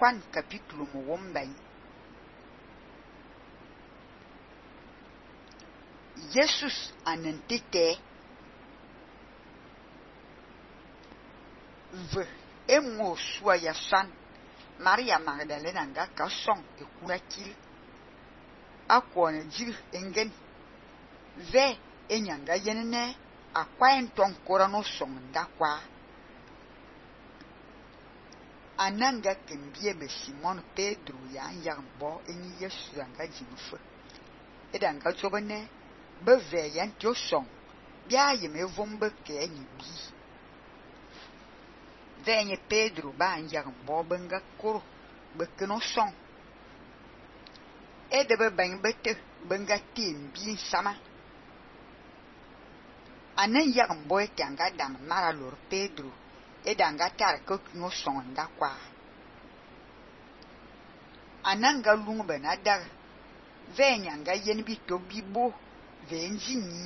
Juan capítulo muwombai. Jesus anantete ve emo sua ya san Maria Magdalena nga ka song ekuna kil akwana jir engen ve enyanga yenene akwaen tonkora no song ndakwa ananga kembie be Simon Pedro ya nyambo enyi Yesu anga jinufa edanga jobane be ve yan to song bia yeme vombe ke enyi bi venye Pedro ba nyambo benga koro be keno song edebe ben bete benga timbi sama anan nyambo etanga dang mara lor Pedro edanga tar ko no song ndakwa ananga lungbe na dar venya nga yen bi to bibo venji ni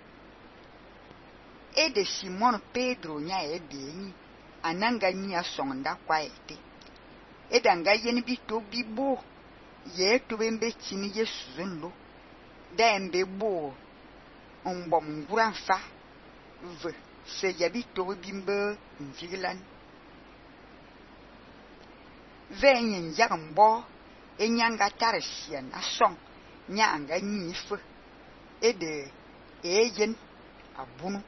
ede Simon Pedro nya edeni ananga ni asong ndakwa ete edanga yen bi to bibo ye to bembe chini Yesu zunlo dembe bo ombom nguranfa ve se yabi to bimbe nvilan venyen yagmbo enyanga tarsian asong nyanga nyife ede ejen abunu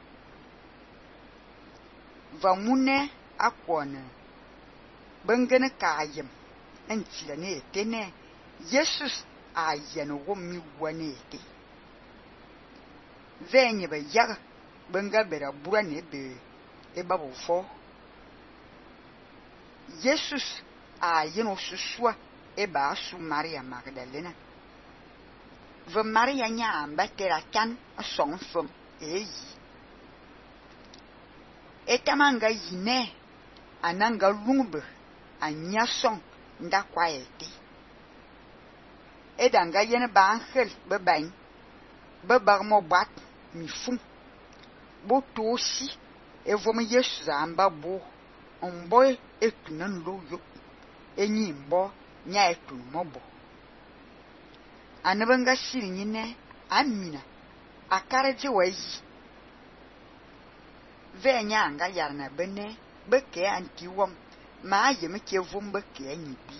vamune akwone bengene kayem enchilane tene Jesus ayeno womi wanete venye be yaga benga bera burane be ebabofo Jesus ayeno susua eba asu Maria Magdalena ve Maria nya ambatera kan asong fom eyi etamanga yine ananga lungbe anya song ndakwa ete edanga yene ba angel be bain be barmo bat mi fum bo tosi evom Yesu amba bo omboy etunan loyo enyi mbo nya etu mobo anabanga sirinyine amina akaraje wayi venya anga yarna bene beke antiwom ma yeme ke vom beke anyibi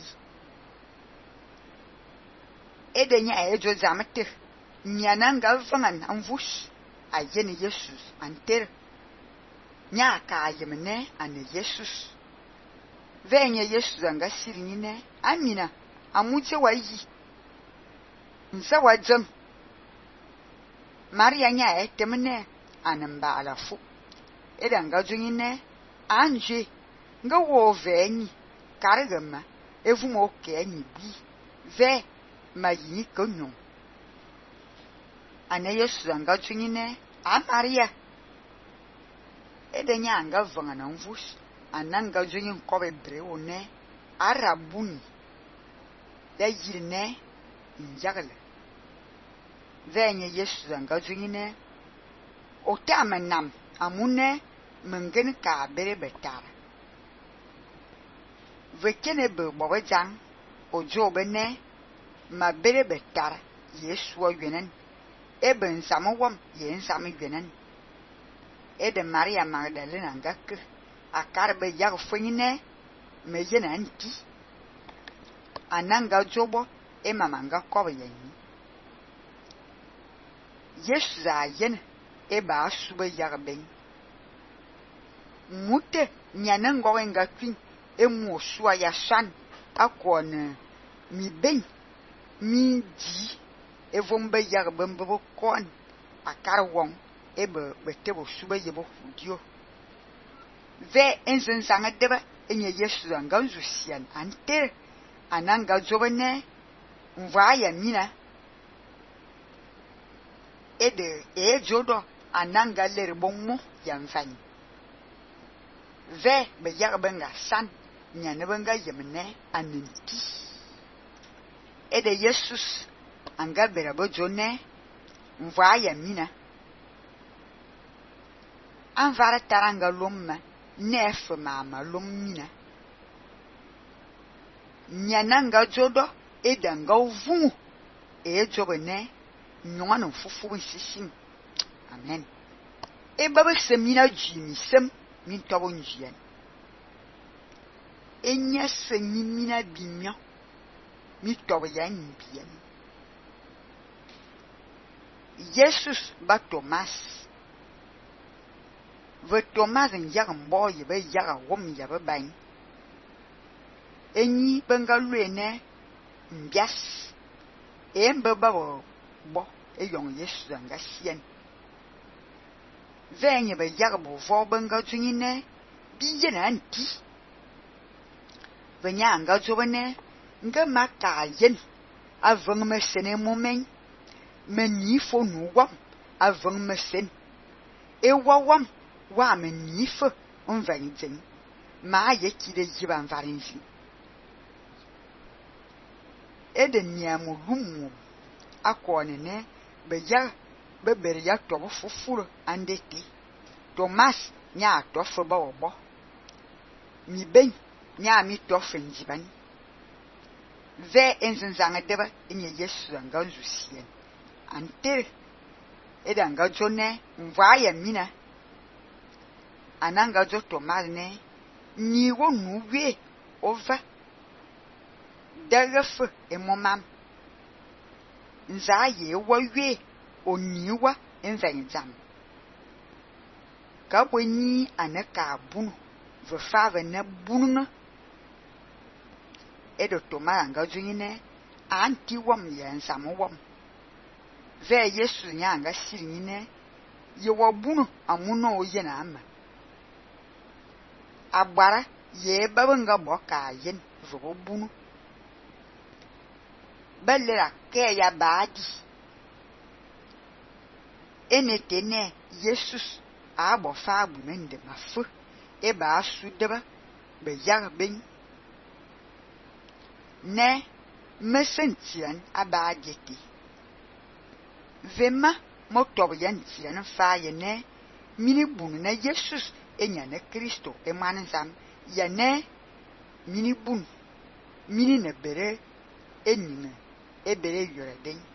edenya ejo zamete nyananga vangan anvush ayene Jesus anter nya ka yemne ane Jesus venya Jesus anga sirinyine amina amuche wayi nsa wajam Maria nya etemne anamba alafu edanga junyine anje nga wo venyi karigama evumo kenyi bi ve mayini konyo ane Yesu anga junyine a Maria edenya anga vangana mvus ananga junyin kobe brewone arabuni da yirne njagle venye Yesu anga junyine otamanam amune mengen ka bere betara vekene be bobejang ojo bene ma bere betara Yesu wenen eben samwom yen sami wenen ede Maria Magdalena ngak akarbe yag funyine mejena anti ananga jobo e mamanga kobe yen Yesu zayen eba sube yarben mute nyanango wenga kwin emu osua ya shan akone mi ben mi di evombe yarben bo kon akarwon ebe betebo sube yebo fudio ve enzensanga deba enye Yesu anga nzusian ante ananga jobene mvaya mina ede ejodo ananga lerbonmo yanfani ve be yarbenga san nyanebenga yemne anenti ede Jesus anga berabo jone mvaya mina anvara taranga lomma nef mama lommina nyananga jodo edanga uvu ejobene nywana fufu nsishim. Amen. Baba semina jimi sem min tobo njian. Enya semina bimya mi tobo yan bien. Jesus ba Thomas. Ve Thomas en boy be yaga wom ya be bain. Enyi benga luene mbias. Embe ba bo eyong Yesu nga sien. Venye be yaga bo vo benga twine biye na anti. Venya nga jobene nga makayen avang me sene momen. Meni fo nu wam avang me sen. E wawam wa meni fo onvanjing. Ma ye kide jiban varinzi. Eden niamu lumu akone ne be ya be ber ya to fufuru andeti. Thomas nya to fo ba obo. Mi ben nya mi to fenjiban. Ve enzanzanga deba inye Yesu anga nzusien. Ante edanga jone mvaya mina ananga jo Thomas ne ni wo nuwe ova dagafu emomam nzaye wawe oniwa envanjam kaboni anaka bunu vefave na bununa edo Thomas anga jine anti wam yansam wam ve Yesu nyanga sirine ye wabunu amuno oye na ama agbara ye babanga boka yen vo bunu balera ke ya baadi enetene Jesus abo fa bu nende mafu e ba sudeba be yarben ne mesentian abadeti vema motob yantian fa yene mini bunu na Jesus enya na Kristo e manzam yene mini bun mini ne bere enime ebere yoreden